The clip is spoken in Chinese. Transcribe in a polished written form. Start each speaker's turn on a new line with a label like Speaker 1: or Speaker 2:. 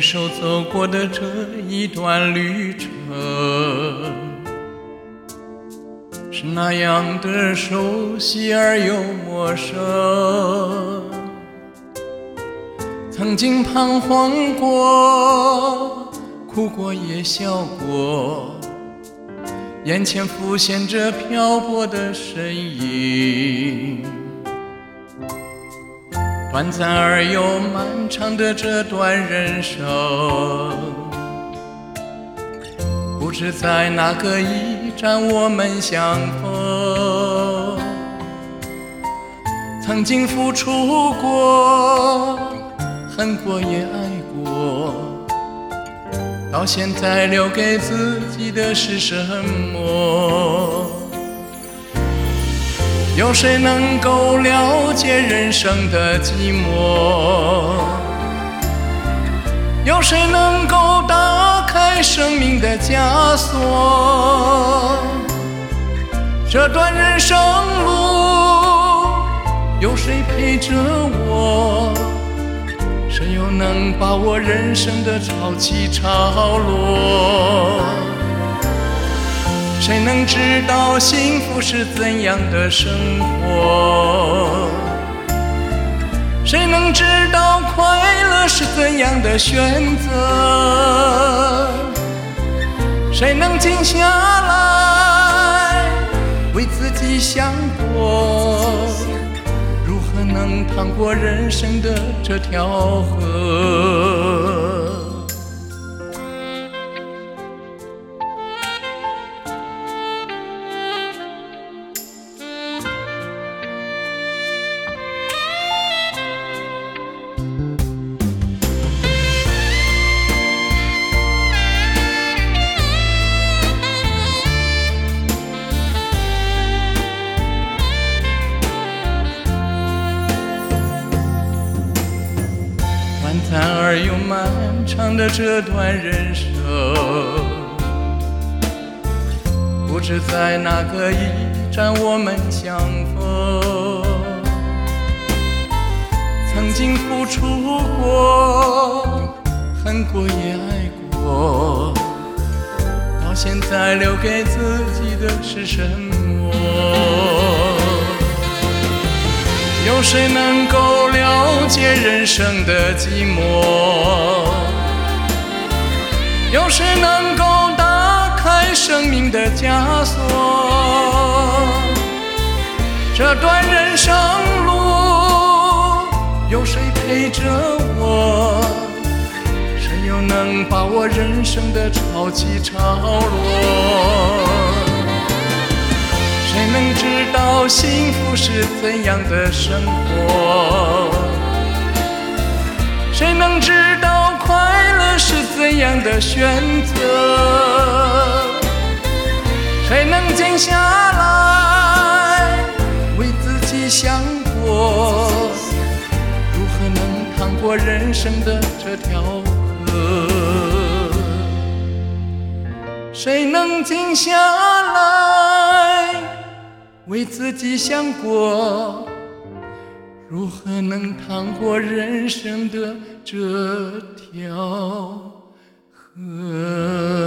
Speaker 1: 手走过的这一段旅程，是那样的熟悉而又陌生。曾经彷徨过，哭过也笑过，眼前浮现着漂泊的身影。短暂而又漫长的这段人生，不知在哪个驿站我们相逢。曾经付出过，恨过也爱过，到现在留给自己的是什么？有谁能够了解人生的寂寞？有谁能够打开生命的枷锁？这段人生路，有谁陪着我？谁又能把握人生的潮起潮落？谁能知道幸福是怎样的生活？谁能知道快乐是怎样的选择？谁能静下来为自己想过？如何能趟过人生的这条河？短暂而又漫长的这段人生，不知在哪个驿站我们相逢。曾经付出过，恨过也爱过，到现在留给自己的是什么？有谁能够了解人生的寂寞？有谁能够打开生命的枷锁？这段人生路，有谁陪着我？谁又能把握人生的潮起潮落？谁能知道幸福是怎样的生活？谁能知道快乐是怎样的选择？谁能静下来为自己想过？如何能趟过人生的这条河？谁能静下来为自己想过，如何能趟过人生的这条河？